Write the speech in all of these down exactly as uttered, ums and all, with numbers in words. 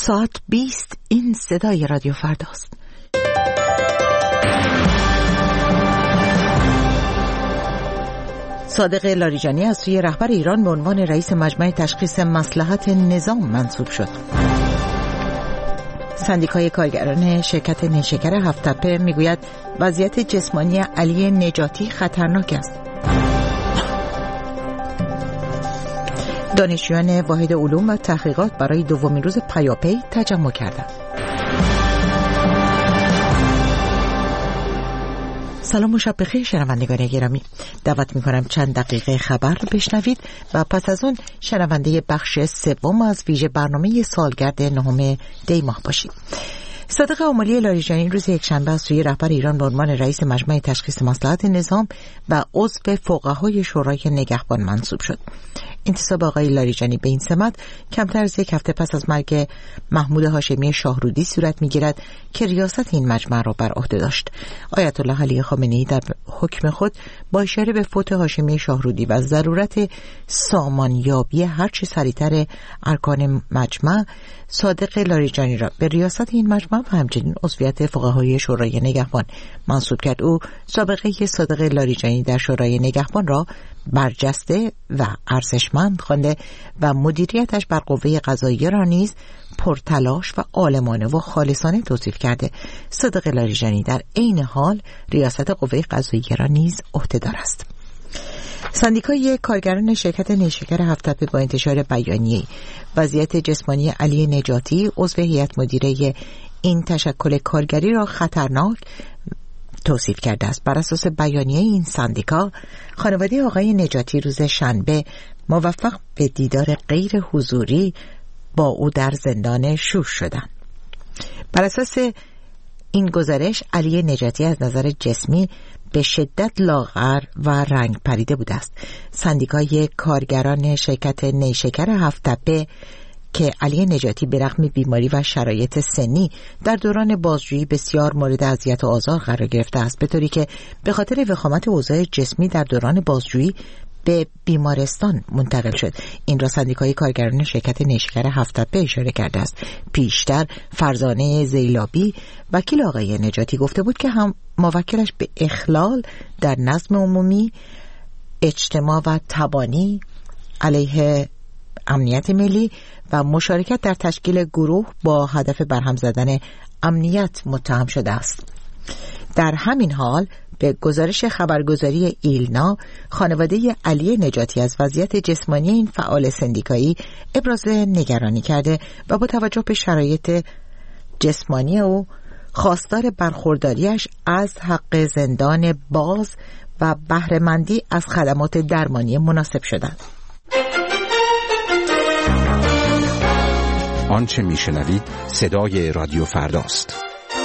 ساعت بیست. این صدای رادیو فرداست. صادق لاریجانی از سوی رهبر ایران به عنوان رئیس مجمع تشخیص مصلحت نظام منصوب شد. سندیکای کارگران شرکت نیشکر هفت‌تپه میگوید وضعیت جسمانی علی نجاتی خطرناک است. دانشجویان واحد علوم و تحقیقات برای دومین روز پیاپی تجمع کردند. سلام و شب بخیر شنوندگان گرامی. دعوت می‌کنم چند دقیقه خبر بشنوید و پس از اون شنونده بخش سوم از ویژه برنامه سالگرد نهم دی ماه باشید. صادق آملی لاریجانی روز یکشنبه از سوی رهبر ایران به عنوان رئیس مجمع تشخیص مصلحت نظام و عضو فقهای شورای نگهبان منصوب شد. انتصاب آقای لاریجانی به این سمت کمتر از یک هفته پس از مرگ محمود هاشمی شاهرودی صورت می‌گیرد که ریاست این مجمع را بر عهده داشت. آیت الله علی خامنه‌ای در حکم خود با اشاره به فوت هاشمی شاهرودی و ضرورت سامانیابی هرچه سریعتر ارکان مجمع، صادق لاریجانی را به ریاست این مجمع و همچنین عضویت فقهای شورای نگهبان منصوب کرد. او سابقه صادق لاریجانی در شورای نگهبان را برجسته و ارزشمند خوانده و مدیریتش بر قوه قضاییه را نیز پرتلاش و عالمانه و خالصانه توصیف کرده. صادق لاریجانی در عین حال ریاست قوه قضاییه را نیز عهده‌دار است. سندیکای کارگران شرکت نیشکر هفت‌تپه با انتشار بیانیه وضعیت جسمانی علی نجاتی عضو هیئت مدیره این تشکل کارگری را خطرناک توصیف کرده است. بر اساس بیانیه این سندیکا، خانواده آقای نجاتی روز شنبه موفق به دیدار غیر حضوری با او در زندان شوش شدند. بر اساس این گزارش، علی نجاتی از نظر جسمی به شدت لاغر و رنگ پریده بوده است. سندیکای کارگران شرکت نیشکر هفت‌تپه که علی نجاتی به رغم بیماری و شرایط سنی در دوران بازجویی بسیار مورد اذیت و آزار قرار گرفته است، به طوری که به خاطر وخامت اوضاع جسمی در دوران بازجویی به بیمارستان منتقل شد. این را سندیکای کارگران شرکت نیشکر هفت‌تپه اشاره کرده است. پیشتر فرزانه زیلابی وکیل آقای نجاتی گفته بود که هم موکلش به اخلال در نظم عمومی، اجتماع و تبانی علیه امنیت ملی و مشارکت در تشکیل گروه با هدف برهم زدن امنیت متهم شده است. در همین حال به گزارش خبرگزاری ایلنا، خانواده علی نجاتی از وضعیت جسمانی این فعال سندیکایی ابراز نگرانی کرده و با توجه به شرایط جسمانی او خواستار برخورداریش از حق زندان باز و بهره‌مندی از خدمات درمانی مناسب شدند. آنچه میشنوید صدای رادیو فرداست.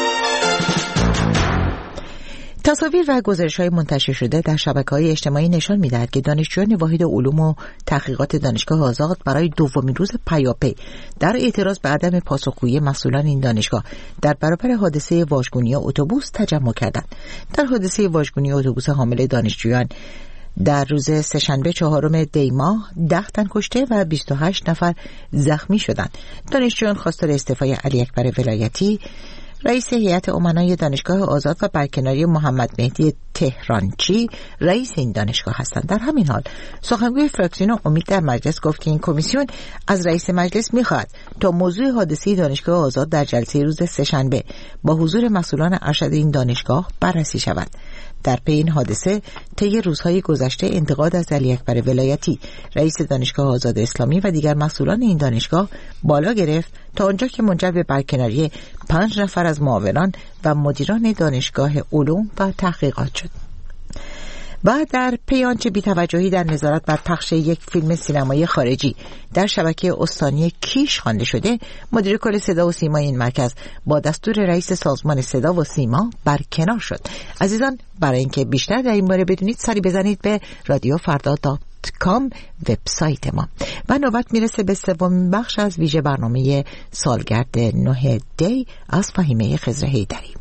تصاویر و گزارش‌های منتشر شده در شبکه‌های اجتماعی نشان می‌دهد که دانشجویان واحد علوم و تحقیقات دانشگاه آزاد برای دومین روز پیاپی در اعتراض به عدم پاسخگویی مسئولان این دانشگاه در برابر حادثه واژگونی اتوبوس تجمع کردند. در حادثه واژگونی اتوبوس حامل دانشجویان در روز سه‌شنبه چهارم دی ماه ده تن کشته و بیست و هشت نفر زخمی شدند. دانشجویان خواستار استعفای علی اکبر ولایتی، رئیس هیئت امنای دانشگاه آزاد و برکناری محمد مهدی تهرانچی رئیس این دانشگاه هستند. در همین حال سخنگوی فراکسیون امید در مجلس گفت که این کمیسیون از رئیس مجلس می‌خواهد تا موضوع حادثه دانشگاه آزاد در جلسه روز سه‌شنبه با حضور مسئولان ارشد این دانشگاه بررسی شود. در پی این حادثه طی روزهای گذشته انتقاد از علی اکبر ولایتی رئیس دانشگاه آزاد اسلامی و دیگر مسئولان این دانشگاه بالا گرفت تا آنجا که منجر به برکناری پنج نفر از معاونان و مدیران دانشگاه علوم و تحقیقات شد. و در پی آنچه بی‌توجهی در نظارت بر پخش یک فیلم سینمایی خارجی در شبکه استانی کیش خوانده شده، مدیر کل صدا و سیما این مرکز با دستور رئیس سازمان صدا و سیما برکنار شد. عزیزان، برای اینکه بیشتر در این باره بدونید سری بزنید به رادیو فردا دات کام وبسایت ما. و نوبت میرسه به سومین بخش از ویژه برنامه سالگرد نه دی از فهیمه خضر حیدری.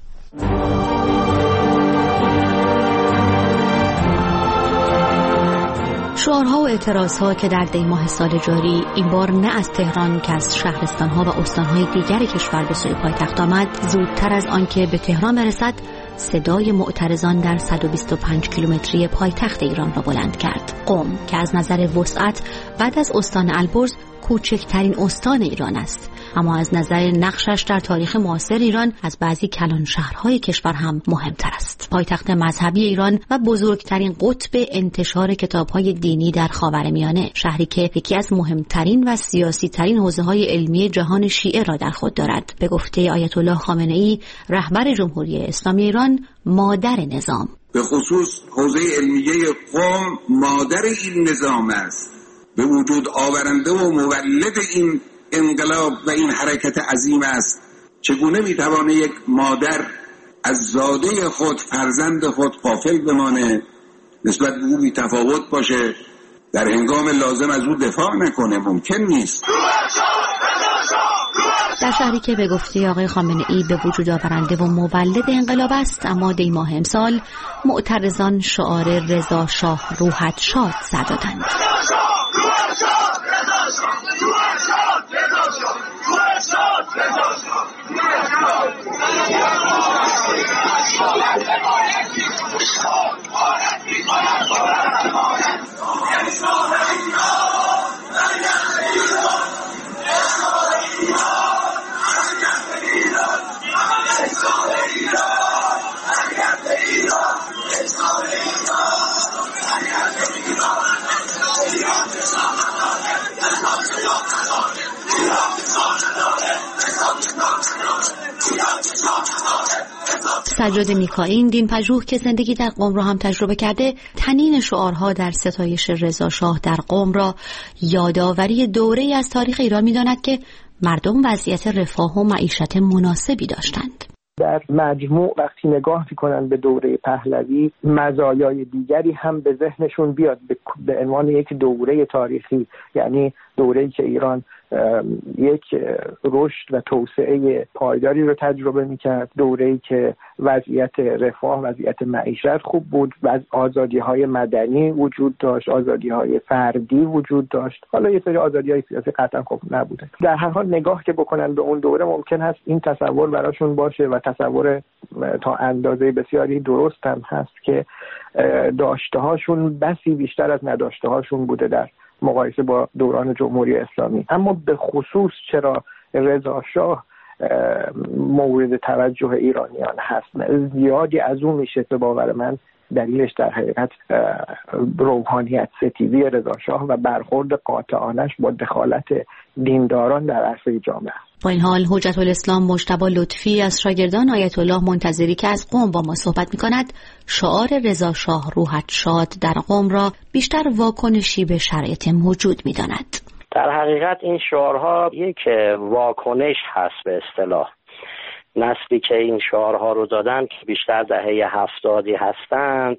شعارها و اعتراضها که در دی ماه سال جاری این بار نه از تهران که از شهرستانها و استانهای دیگر کشور به سوی پایتخت آمد، زودتر از آنکه به تهران برسد صدای معترضان در صد و بیست و پنج کیلومتری پایتخت ایران را بلند کرد. قم که از نظر وسعت بعد از استان البرز کوچکترین استان ایران است، اما از نظر نقشش در تاریخ معاصر ایران از بعضی کلان شهرهای کشور هم مهمتر است. پایتخت مذهبی ایران و بزرگترین قطب انتشار کتاب‌های دینی در خاورمیانه، شهری که یکی از مهمترین و سیاسی‌ترین حوزه‌های علمی جهان شیعه را در خود دارد. به گفته آیت الله خامنه‌ای رهبر جمهوری اسلامی ایران، مادر نظام. به خصوص حوزه علمیه قم مادر این نظام است، به وجود آورنده و مولد این انقلاب و این حرکت عظیم است. چگونه میتوانه یک مادر از زاده خود، فرزند خود غافل بمانه، نسبت به او بی‌تفاوت باشه، در هنگام لازم از او دفاع نکنه؟ ممکن نیست. در شهری که به گفته آقای خامنه‌ای به وجود آورنده و مولد انقلاب است، اما دی ماه امسال معترضان شعار رضا شاه روحت شاد سر دادند. سجاد میکائیل، دین پژوه که زندگی در قم را هم تجربه کرده، تنین شعارها در ستایش رضا شاه در قم را یادآوری دوره‌ای از تاریخ ایران می‌داند که مردم وضعیت رفاه و معیشت مناسبی داشتند. در مجموع وقتی نگاه می‌کنن به دوره پهلوی، مزایای دیگری هم به ذهنشون بیاد به عنوان یک دوره تاریخی، یعنی دوره‌ای که ایران یک رشد و توسعه پایداری رو تجربه می‌کرد، دوره‌ای که وضعیت رفاه، وضعیت معیشت خوب بود و آزادی‌های مدنی وجود داشت، آزادی‌های فردی وجود داشت. حالا یه سری آزادی‌های سیاسی قطعا خوب نبوده. در هر حال نگاه که بکنن به اون دوره، ممکن هست این تصور براشون باشه و تصور تا اندازه بسیاری درست هم هست که داشته‌هاشون بسی بیشتر از نداشته‌هاشون بوده در مقایسه با دوران جمهوری اسلامی. اما به خصوص چرا رضا شاه مورد توجه ایرانیان هست، زیادی از اون میشه به باور من دلیلش در حقیقت روحانیت ستیزی رضا شاه و برخورد قاطعانش با دخالت دینداران در عرصه جامعه. با این حال حجت الاسلام مجتبی لطفی از شاگردان آیت الله منتظری که از قم با ما صحبت می‌کند، شعار رضا شاه روحت شاد در قم را بیشتر واکنشی به شرایط موجود می‌داند. در حقیقت این شعارها یک واکنش هست به اصطلاح. نسلی که این شعارها رو دادن که بیشتر دهه هفتادی هستند،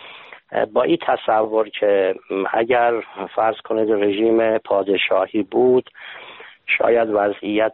با این تصور که اگر فرض کنید رژیم پادشاهی بود، شاید وضعیت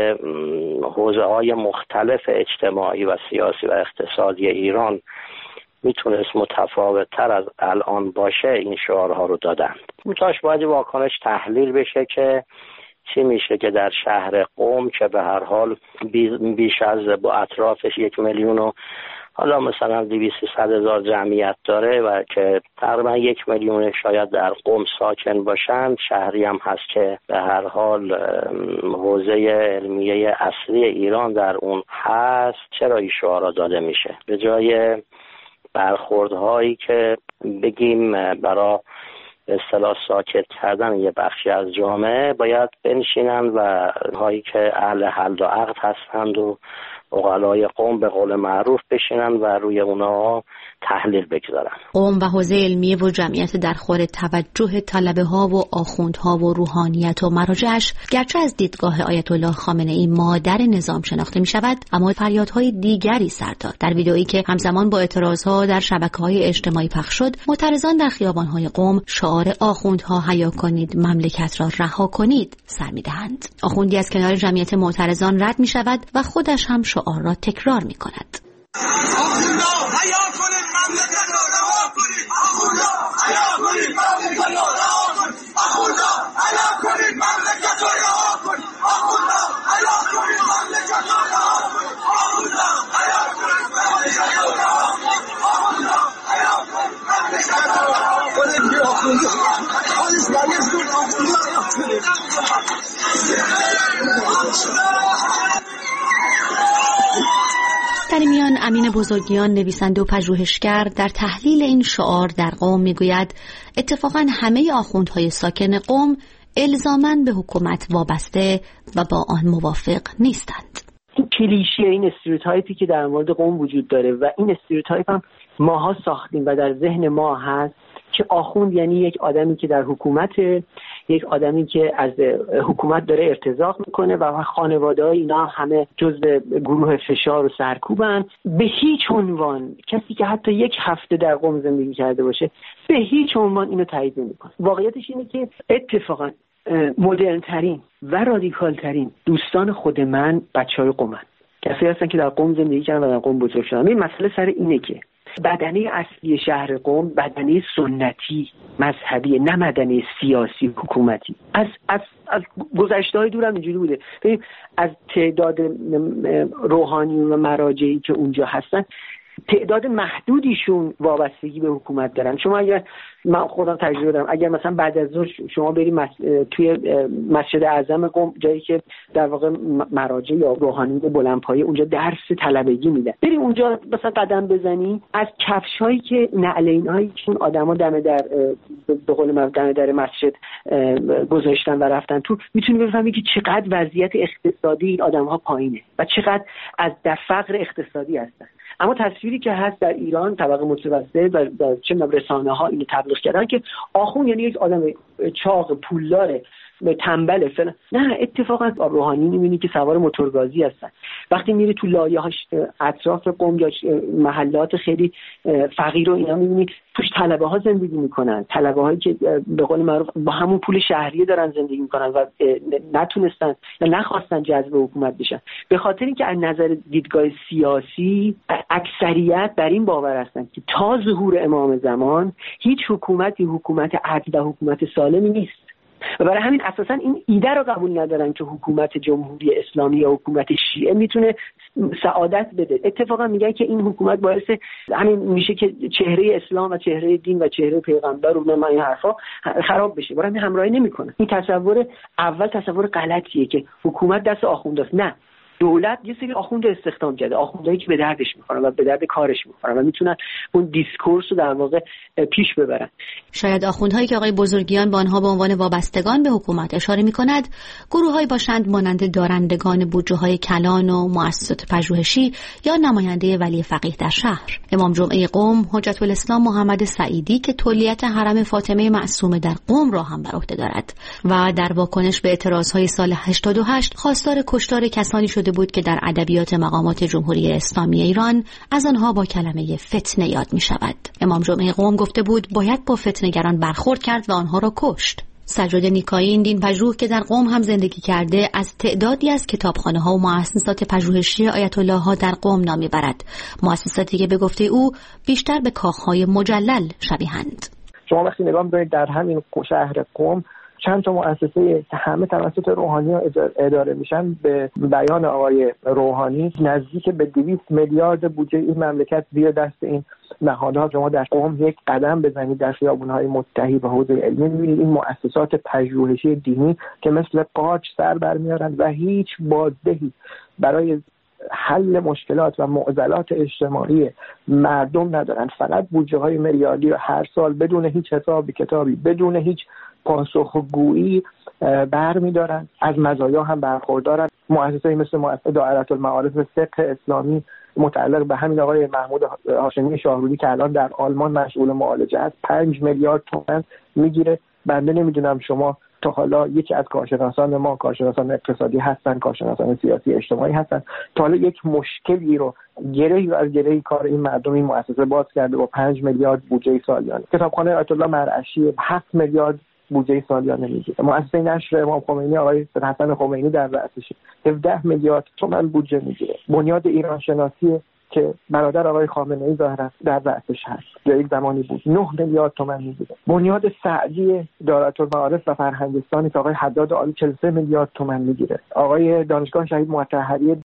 حوزه‌های مختلف اجتماعی و سیاسی و اقتصادی ایران میتونست متفاوت تر از الان باشه، این شعارها رو دادند. متاش باید واکنش تحلیل بشه که چی میشه که در شهر قم که به هر حال بیش از با اطرافش یک میلیون و حالا مثلا دویست صد هزار جمعیت داره و که تقریبا یک میلیون شاید در قم ساکن باشند، شهری هم هست که به هر حال حوزه علمیه اصلی ایران در اون هست، چرا این شعارا داده میشه؟ به جای برخوردهایی که بگیم برای به اصطلاح ساکت کردن یه بخشی از جامعه، باید بنشینن و هایی که اهل حل و عقد هستند و عقلای قم به قول معروف بشینن و روی اونها تحلیل بگذارن. قم و حوزه علمیه و جمعیت در خور توجه طلبه ها و آخوندها و روحانیت و مراجعش، گرچه از دیدگاه آیت الله خامنه‌ای مادر نظام شناخته می شود، اما فریادهای دیگری سر داد. در ویدئویی که همزمان با اعتراضها در شبکه‌های اجتماعی پخش شد، معترضان در خیابان‌های قم شعار آخوندها حیا کنید مملکت را رها کنید سر می‌دهند. آخوندی از کنار جمعیت معترضان رد می شود و خودش هم شعار را تکرار می کند. آخوندها حیا کنید مملکت را رها کنید. آخوندها در میان امین بزرگیان نویسنده و پژوهشگر در تحلیل این شعار در قم میگوید اتفاقا همه آخوندهای ساکن قم الزاماً به حکومت وابسته و با آن موافق نیستند. این کلیشه، این استریوتایپی که در مورد قم وجود داره و این استریوتایپ هم ماها ساختیم و در ذهن ما هست که آخوند یعنی یک آدمی که در حکومته، یک آدمی که از حکومت داره ارتزاق میکنه و خانواده‌های اینا همه جزء گروه فشار و سرکوبن. به هیچ عنوان کسی که حتی یک هفته در قم زندگی کرده باشه به هیچ عنوان اینو تایید نمیکنه. واقعیتش اینه که اتفاقا مدرن ترین و رادیکال ترین دوستان خود من بچهای قمن، کسی هستن که در قم زندگی کردن و در قم بزرگ شدن. این مسئله سر اینه که بدنه اصلی شهر قم بدنه سنتی مذهبی، نه بدنه سیاسی حکومتی. از از از گذشته‌های دورم اینجوری بوده. ببین از تعداد روحانیون و مراجعی که اونجا هستن تعداد محدودیشون وابستگی به حکومت دارن. شما اگر من خودم تجربه دارم، اگر مثلا بعد از ظهر شما برید مس... توی مسجد اعظم قم، جایی که در واقع مراجع یا روحانیون بلندپایه اونجا درس طلبگی میدن، بری اونجا مثلا قدم بزنی، از کفشایی که نعلینایی که اون آدما دم در به قول من دم در مسجد گذاشتن و رفتن تو، میتونی بفهمی که چقدر وضعیت اقتصادی این آدم‌ها پایینه و چقدر از در فقر اقتصادی هستن. اما تصویری که هست در ایران طبقه متوسط و در چه رسانه‌ها اینو تبلیغ کردن که آخوند یعنی یک آدم چاق پولدار تنبل فلان. نه، اتفاقا روحانی می‌بینی که سوار موتورگازی هستن. وقتی میری تو لایه‌هاش اطراف قم یا محلات خیلی فقیر و اینا می‌بینی توش طلبه‌ها زندگی می‌کنن، طلبه‌هایی که به قول معروف با همون پول شهریه دارن زندگی می‌کنن و نتونستن یا نخواستن جذب حکومت بشن، به خاطر اینکه از نظر دیدگاه سیاسی اکثریت بر این باور هستن که تا ظهور امام زمان هیچ حکومتی حکومت عدل و حکومت سالمی نیست و برای همین اساسا این ایده رو قبول ندارن که حکومت جمهوری اسلامی یا حکومت شیعه میتونه سعادت بده. اتفاقا میگن که این حکومت باعث همین میشه که چهره اسلام و چهره دین و چهره پیغمبر رو من این حرفا خراب بشه. برای همین همراهی نمیکنن. این تصور اول تصور غلطیه که حکومت دست آخونداست. نه، دولت یه سری آخوند استخدام کرده، آخوندایی که به دردش میخورن و به درد کارش میخورن و میتونن اون دیسکورس رو در واقع پیش ببرن. شاید آخوندهایی که آقای بزرگیان با آنها به عنوان وابستگان به حکومت اشاره میکند گروه‌هایی باشند مانند دارندگان بودجه‌های کلان و مؤسسات پژوهشی یا نماینده ولی فقیه در شهر. امام جمعه قم حجت الاسلام محمد سعیدی که تولیت حرم فاطمه معصومه در قم را هم بر عهده دارد و در واکنش به اعتراضهای سال هشتاد و هشت خواستار کشتار کسانی شده بود که در ادبیات مقامات جمهوری اسلامی ایران از آنها با کلمه فتنه یاد می شود. امام جمعه قم گفته بود باید با فتنه‌گران برخورد کرد و آنها را کشت. سجاد نیکایی دین پژوه که در قم هم زندگی کرده از تعدادی از کتابخانه‌ها و مؤسسات پژوهشی آیت الله ها در قم نام می‌برد، مؤسساتی که به گفته او بیشتر به کاخهای مجلل شبیهند. شما وقتی نگاه می‌کنید در همین شهر قم چند تا مؤسسه که همه توسط روحانی‌ها اداره میشن، به بیان آقای روحانی نزدیک به دویست میلیارد بودجه این مملکت زیر دست این نهادها. شما در قم یک قدم بزنید در خیابون‌های متحی به حوزه علمی می‌بینید این مؤسسات پژوهشی دینی که مثل قارچ سر برمی‌آورند و هیچ بازدهی برای حل مشکلات و معضلات اجتماعی مردم ندارن، فقط بودجه‌های میلیاردی رو هر سال بدون هیچ حسابی کتابی، بدون هیچ پاسخگویی برمی‌دارن، از مزایا هم برخوردارن. مؤسسه‌ای مثل مؤسسه دائره المعارف فقه اسلامی متعلق به همین آقای محمود هاشمی شاهرودی که الان در آلمان مشغول معالجه است پنج میلیارد تومان میگیره. بنده نمیدونم شما تا حالا یکی از کارشناسان ما، کارشناسان اقتصادی هستن، کارشناسان سیاسی اجتماعی هستن، تا حالا یک مشکلی رو گرهی از گرهی کار این مردم این مؤسسه باز کرده با پنج میلیارد بودجه سالیانه. کتابخانه آیت الله مرعشی هفت میلیارد بودجه سالیانه میگیره. مؤسسه نشر امام خمینی آقای حسن خمینی در رأسش هفده میلیارد تومان بودجه میگیره. بنیاد ایران شناسی که برادر آقای خامنه‌ای ظاهرا در رأسش هست یا یک زمانی بود نه میلیارد تومان میگیره. بنیاد سعدی دارالمعارف و فرهنگستانی که آقای حداد عالی چهل و سه میلیارد تومان میگیره. آقای دانشگاه شهید مطهری